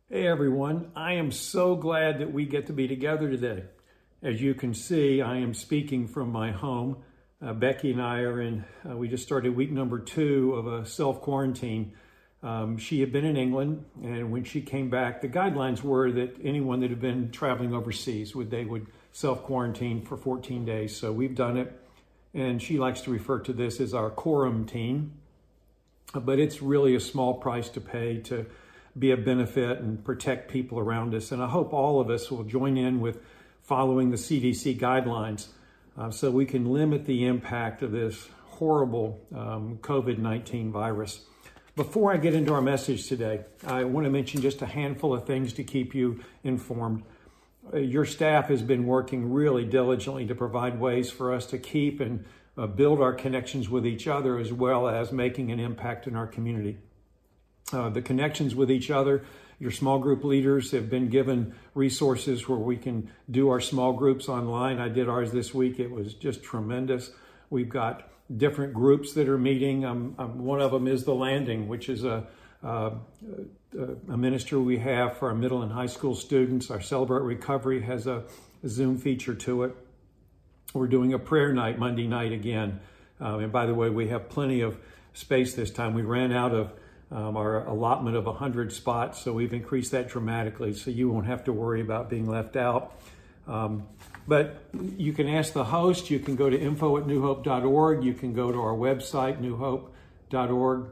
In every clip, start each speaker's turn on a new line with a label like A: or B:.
A: Hey everyone, I am so glad that we get to be together today. As you can see, I am speaking from my home. Becky and I are we just started week number 2 of a self-quarantine. She had been in England, and when she came back, the guidelines were that anyone that had been traveling overseas, they would self-quarantine for 14 days. So we've done it, and she likes to refer to this as our quarantine. But it's really a small price to pay to be a benefit and protect people around us. And I hope all of us will join in with following the CDC guidelines so we can limit the impact of this horrible COVID-19 virus. Before I get into our message today, I want to mention just a handful of things to keep you informed. Your staff has been working really diligently to provide ways for us to keep and build our connections with each other, as well as making an impact in our community. The connections with each other, your small group leaders have been given resources where we can do our small groups online. I did ours this week. It was just tremendous. We've got different groups that are meeting. One of them is The Landing, which is a ministry we have for our middle and high school students. Our Celebrate Recovery has a Zoom feature to it. We're doing a prayer night Monday night again. And by the way, we have plenty of space this time. We ran out of our allotment of 100 spots, so we've increased that dramatically, so you won't have to worry about being left out. But you can ask the host. You can go to info@newhope.org. You can go to our website, newhope.org.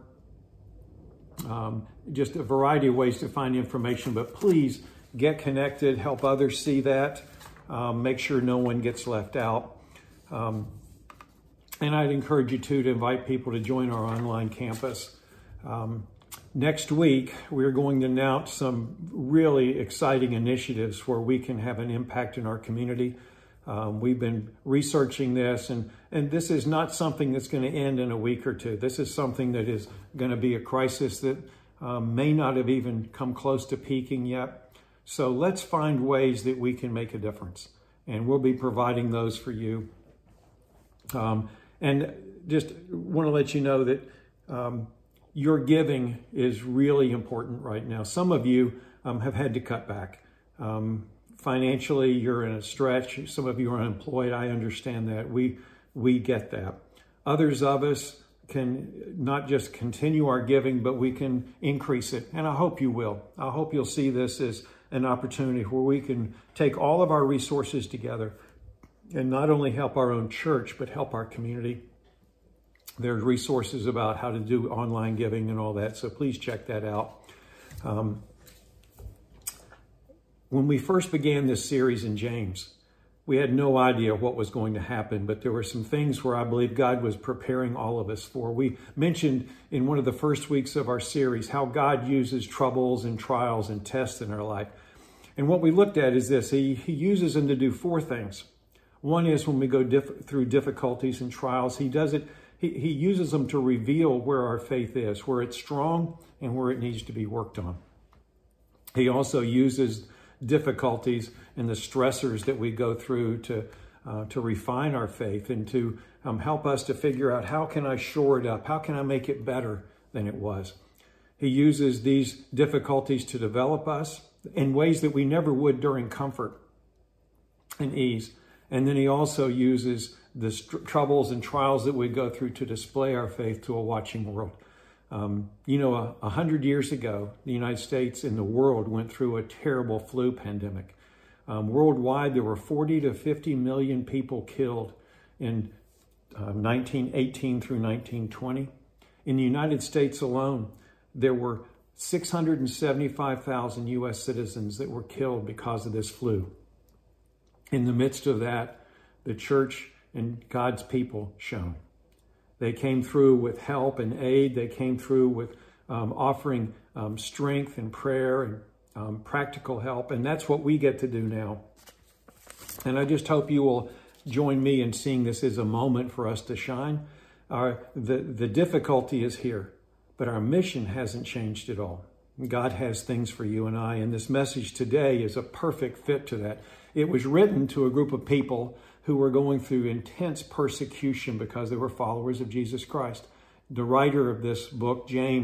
A: Just a variety of ways to find information, but please get connected, help others see that, make sure no one gets left out. And I'd encourage you to invite people to join our online campus. Next week, we're going to announce some really exciting initiatives where we can have an impact in our community. We've been researching this, and this is not something that's going to end in a week or two. This is something that is going to be a crisis that may not have even come close to peaking yet. So let's find ways that we can make a difference, and we'll be providing those for you. And just want to let you know that your giving is really important right now. Some of you have had to cut back. Financially, you're in a stretch. Some of you are unemployed. I understand that. We get that. Others of us can not just continue our giving, but we can increase it. And I hope you will. I hope you'll see this as an opportunity where we can take all of our resources together and not only help our own church, but help our community. There's resources about how to do online giving and all that, so please check that out. When we first began this series in James, we had no idea what was going to happen, but there were some things where I believe God was preparing all of us for. We mentioned in one of the first weeks of our series how God uses troubles and trials and tests in our life. And what we looked at is this: He uses them to do 4 things. One is when we go through difficulties and trials, He does it. He uses them to reveal where our faith is, where it's strong and where it needs to be worked on. He also uses difficulties and the stressors that we go through to refine our faith and to help us to figure out, how can I shore it up? How can I make it better than it was? He uses these difficulties to develop us in ways that we never would during comfort and ease. And then He also uses the troubles and trials that we go through to display our faith to a watching world. 100 years ago, the United States and the world went through a terrible flu pandemic. Worldwide, there were 40 to 50 million people killed in 1918 through 1920. In the United States alone, there were 675,000 U.S. citizens that were killed because of this flu. In the midst of that, the church and God's people shone. They came through with help and aid. They came through with offering strength and prayer and practical help. And that's what we get to do now. And I just hope you will join me in seeing this as a moment for us to shine. The difficulty is here, but our mission hasn't changed at all. God has things for you and I, and this message today is a perfect fit to that. It was written to a group of people who were going through intense persecution because they were followers of Jesus Christ. The writer of this book, James,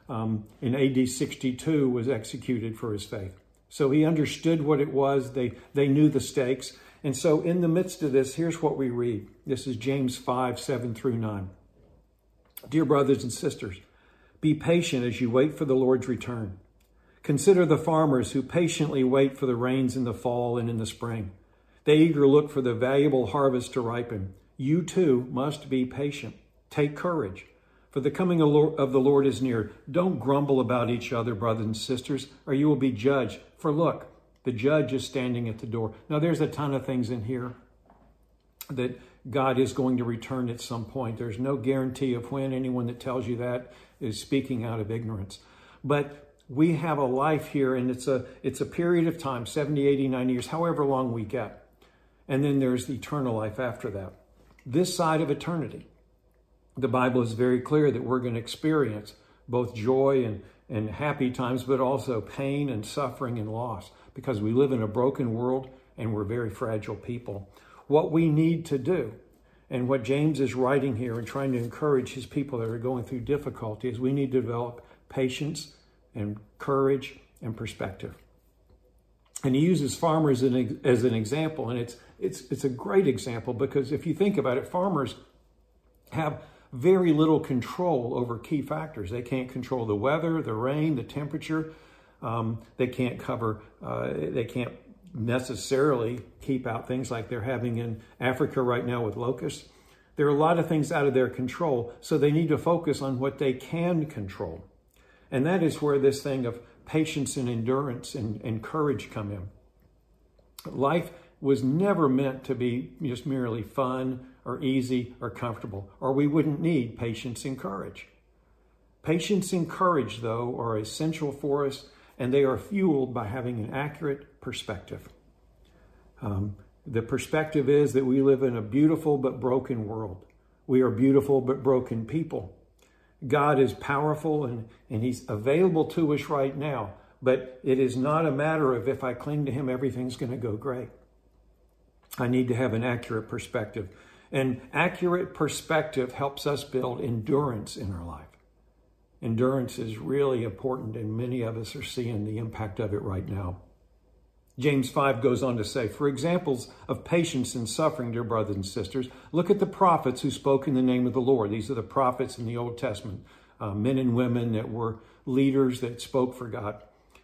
A: in AD 62 was executed for his faith. So he understood what it was. They knew the stakes. And so in the midst of this, here's what we read. This is James 5, 7 through 9. Dear brothers and sisters, be patient as you wait for the Lord's return. Consider the farmers who patiently wait for the rains in the fall and in the spring. They eagerly look for the valuable harvest to ripen. You too must be patient. Take courage, for the coming of the Lord is near. Don't grumble about each other, brothers and sisters, or you will be judged. For look, the judge is standing at the door. Now, there's a ton of things in here that God is going to return at some point. There's no guarantee of when. Anyone that tells you that is speaking out of ignorance. But we have a life here, and it's a period of time, 70, 80, 90 years, however long we get. And then there's the eternal life after that. This side of eternity, the Bible is very clear that we're going to experience both joy and happy times, but also pain and suffering and loss, because we live in a broken world and we're very fragile people. What we need to do, and what James is writing here and trying to encourage his people that are going through difficulty, is we need to develop patience and courage and perspective. And he uses farmers as an example, and it's a great example, because if you think about it, farmers have very little control over key factors. They can't control the weather, the rain, the temperature. They can't necessarily keep out things like they're having in Africa right now with locusts. There are a lot of things out of their control, so they need to focus on what they can control. And that is where this thing of patience and endurance and courage come in. Life was never meant to be just merely fun or easy or comfortable, or we wouldn't need patience and courage. Patience and courage, though, are essential for us, and they are fueled by having an accurate perspective. The perspective is that we live in a beautiful but broken world. We are beautiful but broken people. God is powerful and he's available to us right now, but it is not a matter of if I cling to him, everything's going to go great. I need to have an accurate perspective. And accurate perspective helps us build endurance in our life. Endurance is really important, and many of us are seeing the impact of it right now. James 5 goes on to say, for examples of patience and suffering, dear brothers and sisters, look at the prophets who spoke in the name of the Lord. These are the prophets in the Old Testament, men and women that were leaders that spoke for God.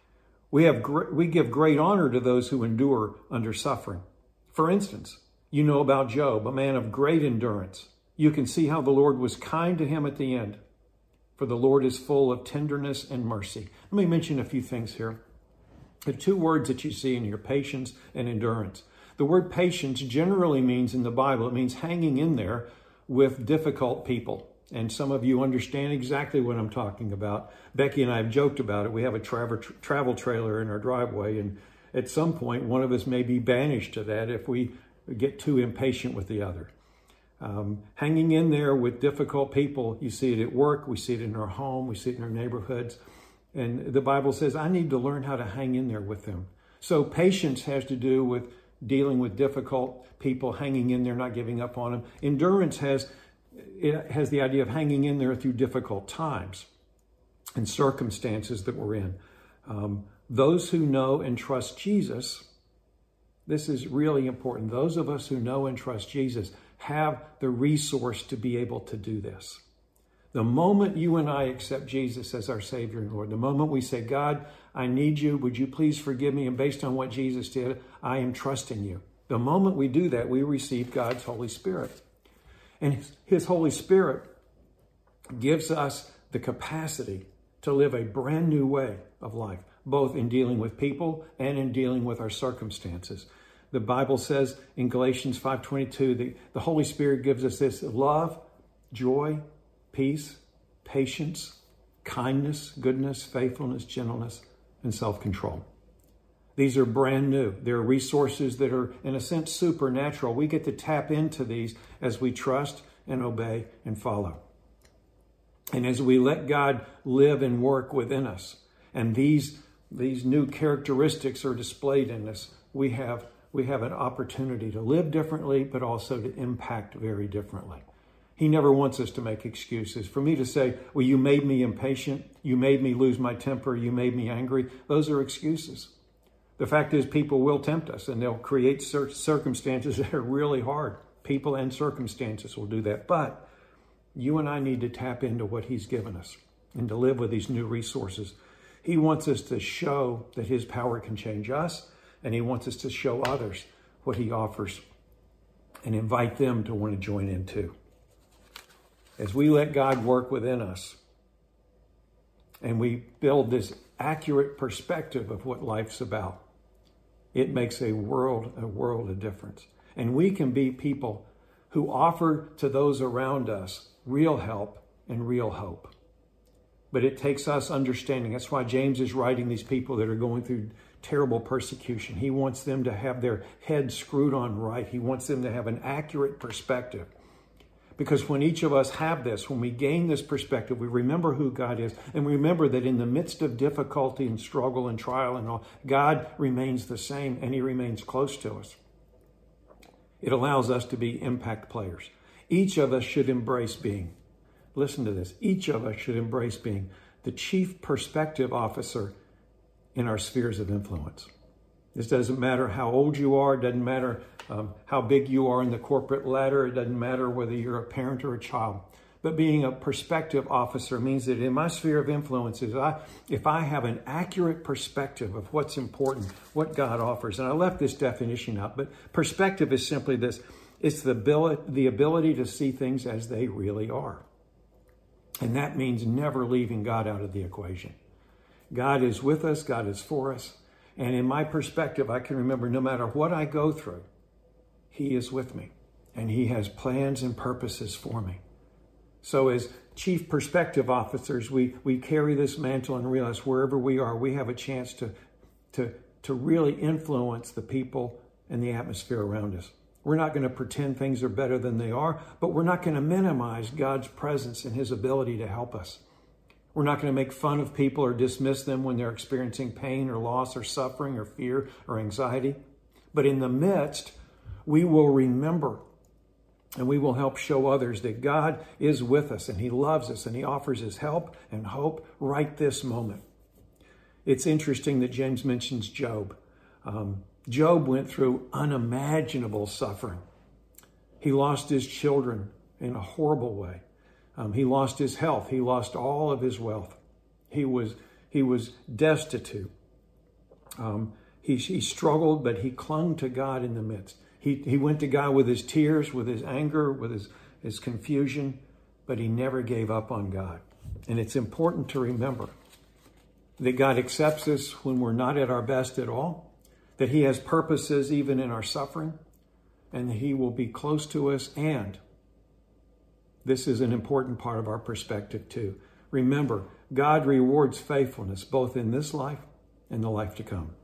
A: We give great honor to those who endure under suffering. For instance, you know about Job, a man of great endurance. You can see how the Lord was kind to him at the end. For the Lord is full of tenderness and mercy. Let me mention a few things here. The two words that you see in here, patience and endurance. The word patience generally means in the Bible, it means hanging in there with difficult people. And some of you understand exactly what I'm talking about. Becky and I have joked about it. We have a travel trailer in our driveway, and at some point, one of us may be banished to that if we get too impatient with the other. Hanging in there with difficult people, you see it at work, we see it in our home, we see it in our neighborhoods. And the Bible says, I need to learn how to hang in there with them. So patience has to do with dealing with difficult people, hanging in there, not giving up on them. Endurance has the idea of hanging in there through difficult times and circumstances that we're in. Those who know and trust Jesus, this is really important. Those of us who know and trust Jesus have the resource to be able to do this. The moment you and I accept Jesus as our Savior and Lord, the moment we say, God, I need you, would you please forgive me? And based on what Jesus did, I am trusting you. The moment we do that, we receive God's Holy Spirit. And his Holy Spirit gives us the capacity to live a brand new way of life, both in dealing with people and in dealing with our circumstances. The Bible says in Galatians 5:22, the Holy Spirit gives us this love, joy, peace, patience, kindness, goodness, faithfulness, gentleness, and self-control. These are brand new. They're resources that are, in a sense, supernatural. We get to tap into these as we trust and obey and follow. And as we let God live and work within us, and these new characteristics are displayed in us, we have an opportunity to live differently, but also to impact very differently. He never wants us to make excuses. For me to say, well, you made me impatient, you made me lose my temper, you made me angry, those are excuses. The fact is, people will tempt us, and they'll create circumstances that are really hard. People and circumstances will do that. But you and I need to tap into what he's given us and to live with these new resources. He wants us to show that his power can change us, and he wants us to show others what he offers and invite them to want to join in too. As we let God work within us and we build this accurate perspective of what life's about, it makes a world of difference. And we can be people who offer to those around us real help and real hope. But it takes us understanding. That's why James is writing these people that are going through terrible persecution. He wants them to have their heads screwed on right. He wants them to have an accurate perspective. Because when each of us have this, when we gain this perspective, we remember who God is, and we remember that in the midst of difficulty and struggle and trial and all, God remains the same, and he remains close to us. It allows us to be impact players. Each of us should embrace being, listen to this, each of us should embrace being the chief perspective officer in our spheres of influence. This doesn't matter how old you are. It doesn't matter how big you are in the corporate ladder. It doesn't matter whether you're a parent or a child. But being a perspective officer means that in my sphere of influences, if I have an accurate perspective of what's important, what God offers, and I left this definition out, but perspective is simply this. It's the ability to see things as they really are. And that means never leaving God out of the equation. God is with us. God is for us. And in my perspective, I can remember no matter what I go through, he is with me. And he has plans and purposes for me. So as chief perspective officers, we carry this mantle and realize wherever we are, we have a chance to really influence the people and the atmosphere around us. We're not going to pretend things are better than they are, but we're not going to minimize God's presence and his ability to help us. We're not going to make fun of people or dismiss them when they're experiencing pain or loss or suffering or fear or anxiety. But in the midst, we will remember and we will help show others that God is with us and he loves us and he offers his help and hope right this moment. It's interesting that James mentions Job. Job went through unimaginable suffering. He lost his children in a horrible way. He lost his health. He lost all of his wealth. He was destitute. He struggled, but he clung to God in the midst. He went to God with his tears, with his anger, with his confusion, but he never gave up on God. And it's important to remember that God accepts us when we're not at our best at all, that he has purposes even in our suffering, and that he will be close to us. And this is an important part of our perspective too. Remember, God rewards faithfulness both in this life and the life to come.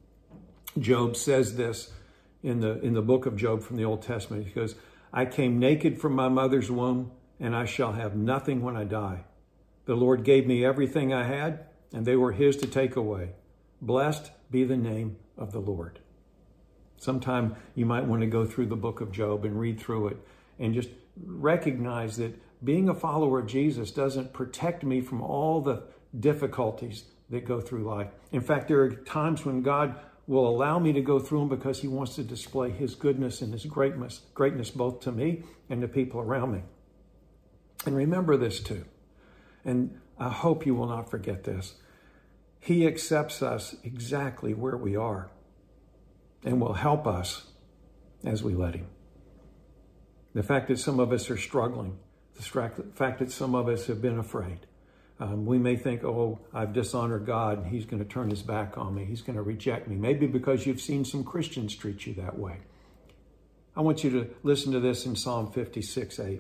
A: Job says this in the book of Job from the Old Testament. He goes, I came naked from my mother's womb, and I shall have nothing when I die. The Lord gave me everything I had, and they were his to take away. Blessed be the name of the Lord. Sometime you might want to go through the book of Job and read through it and just recognize that being a follower of Jesus doesn't protect me from all the difficulties that go through life. In fact, there are times when God will allow me to go through them because he wants to display his goodness and his greatness both to me and the people around me. And remember this too. And I hope you will not forget this. He accepts us exactly where we are and will help us as we let him. The fact that some of us are struggling, the fact that some of us have been afraid. We may think, oh, I've dishonored God and he's going to turn his back on me. He's going to reject me. Maybe because you've seen some Christians treat you that way. I want you to listen to this in Psalm 56:8.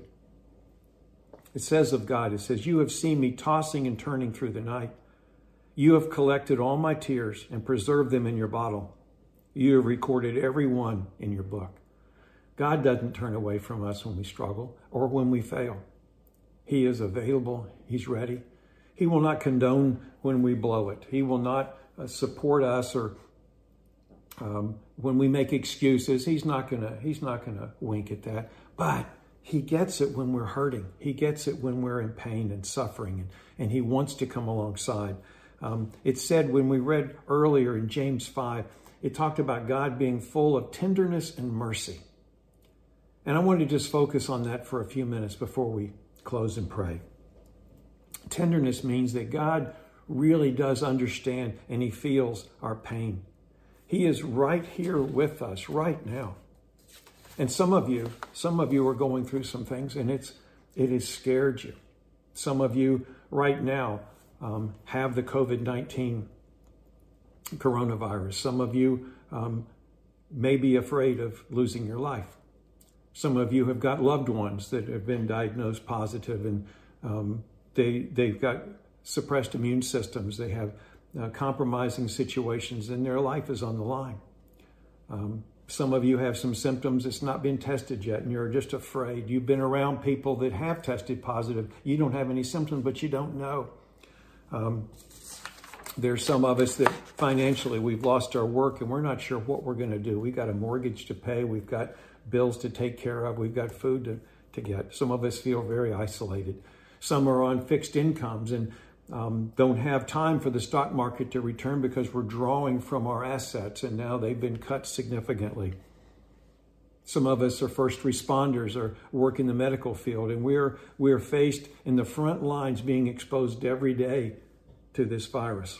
A: It says of God, it says, you have seen me tossing and turning through the night. You have collected all my tears and preserved them in your bottle. You have recorded every one in your book. God doesn't turn away from us when we struggle or when we fail. He is available. He's ready. He will not condone when we blow it. He will not support us or when we make excuses. He's not gonna wink at that. But He gets it when we're hurting. He gets it when we're in pain and suffering, and he wants to come alongside. It said when we read earlier in James 5, it talked about God being full of tenderness and mercy. And I want to just focus on that for a few minutes before we close and pray. Tenderness means that God really does understand and he feels our pain. He is right here with us right now. And some of you are going through some things and it has scared you. Some of you right now have the COVID-19 coronavirus. Some of you may be afraid of losing your life. Some of you have got loved ones that have been diagnosed positive and they've got suppressed immune systems. They have compromising situations and their life is on the line. Some of you have some symptoms that's not been tested yet and you're just afraid. You've been around people that have tested positive. You don't have any symptoms, but you don't know. There's some of us that financially we've lost our work and we're not sure what we're going to do. We've got a mortgage to pay. We've got bills to take care of. We've got food to get. Some of us feel very isolated. Some are on fixed incomes and don't have time for the stock market to return because we're drawing from our assets and now they've been cut significantly. Some of us are first responders or work in the medical field and we're faced in the front lines being exposed every day to this virus.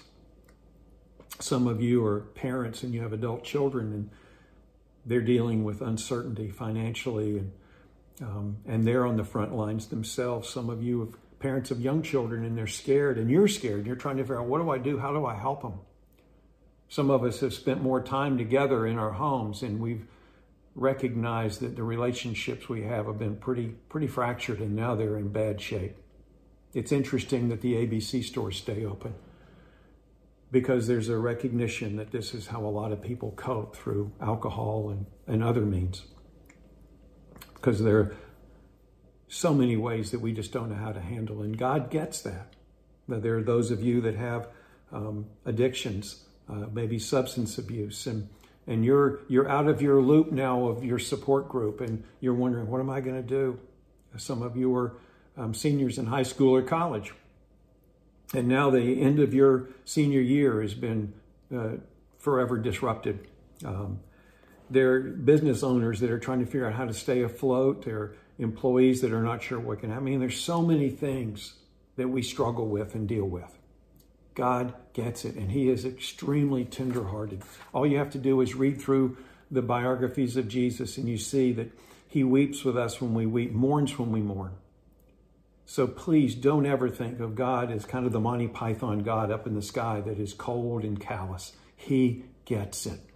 A: Some of you are parents and you have adult children and they're dealing with uncertainty financially and they're on the front lines themselves. Some of you have parents of young children and they're scared and you're scared and you're trying to figure out, what do I do? How do I help them? Some of us have spent more time together in our homes and we've recognized that the relationships we have been pretty fractured and now they're in bad shape. It's interesting that the ABC stores stay open because there's a recognition that this is how a lot of people cope through alcohol and other means. Because there are so many ways that we just don't know how to handle. And God gets that. But there are those of you that have addictions, maybe substance abuse, and you're out of your loop now of your support group and you're wondering, what am I going to do? Some of you are seniors in high school or college. And now the end of your senior year has been forever disrupted. There are business owners that are trying to figure out how to stay afloat. There are employees that are not sure what can happen. I mean, there's so many things that we struggle with and deal with. God gets it, and he is extremely tenderhearted. All you have to do is read through the biographies of Jesus, and you see that he weeps with us when we weep, mourns when we mourn. So please don't ever think of God as kind of the Monty Python God up in the sky that is cold and callous. He gets it.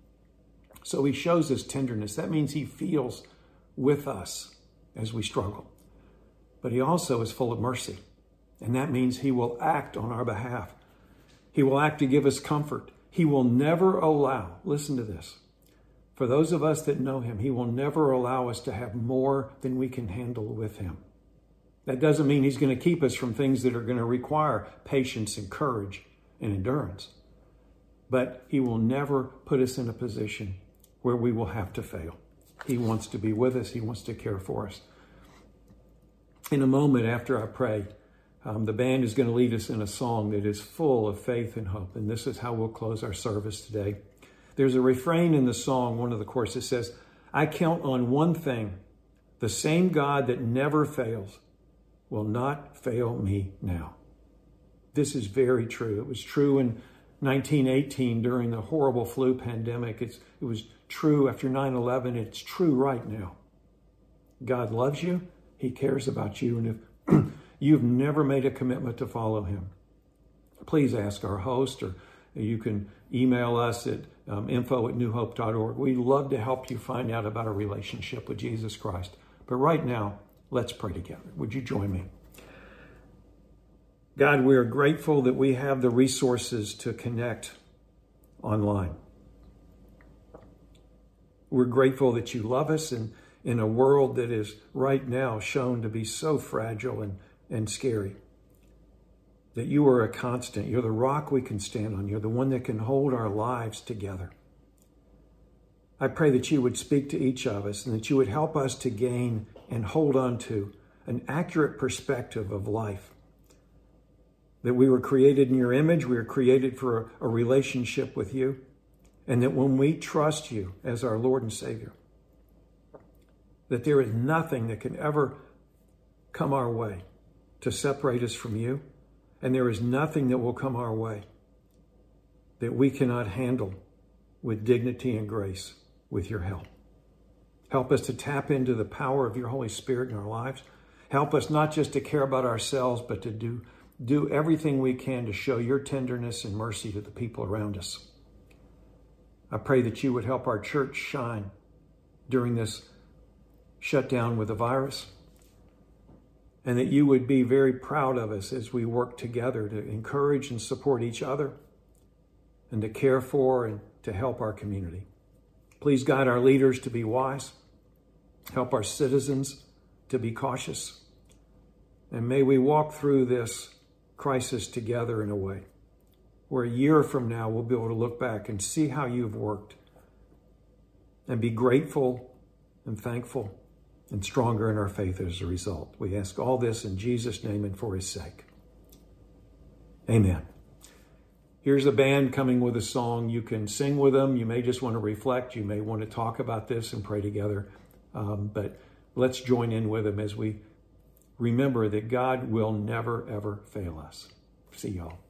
A: So he shows us tenderness. That means he feels with us as we struggle. But he also is full of mercy. And that means he will act on our behalf. He will act to give us comfort. He will never allow, listen to this, for those of us that know him, he will never allow us to have more than we can handle with him. That doesn't mean he's going to keep us from things that are going to require patience and courage and endurance. But he will never put us in a position where we will have to fail. He wants to be with us. He wants to care for us. In a moment after I pray, the band is going to lead us in a song that is full of faith and hope. And this is how we'll close our service today. There's a refrain in the song, one of the choruses says, I count on one thing, the same God that never fails will not fail me now. This is very true. It was true in 1918 during the horrible flu pandemic. It was true after 9/11. It's true right now. God loves you. He cares about you. And if you've never made a commitment to follow him, please ask our host, or you can email us at info@newhope.org. We'd love to help you find out about a relationship with Jesus Christ. But right now, let's pray together. Would you join me? God, we are grateful that we have the resources to connect online. We're grateful that you love us in a world that is right now shown to be so fragile and scary. That you are a constant. You're the rock we can stand on. You're the one that can hold our lives together. I pray that you would speak to each of us and that you would help us to gain and hold on to an accurate perspective of life. That we were created in your image, we were created for a relationship with you, and that when we trust you as our Lord and Savior, that there is nothing that can ever come our way to separate us from you, and there is nothing that will come our way that we cannot handle with dignity and grace with your help. Help us to tap into the power of your Holy Spirit in our lives. Help us not just to care about ourselves, but to do everything we can to show your tenderness and mercy to the people around us. I pray that you would help our church shine during this shutdown with the virus, and that you would be very proud of us as we work together to encourage and support each other and to care for and to help our community. Please guide our leaders to be wise. Help our citizens to be cautious. And may we walk through this crisis together in a way where a year from now we'll be able to look back and see how you've worked and be grateful and thankful and stronger in our faith as a result. We ask all this in Jesus' name and for his sake. Amen. Here's a band coming with a song. You can sing with them. You may just want to reflect. You may want to talk about this and pray together. But let's join in with them as we remember that God will never, ever fail us. See y'all.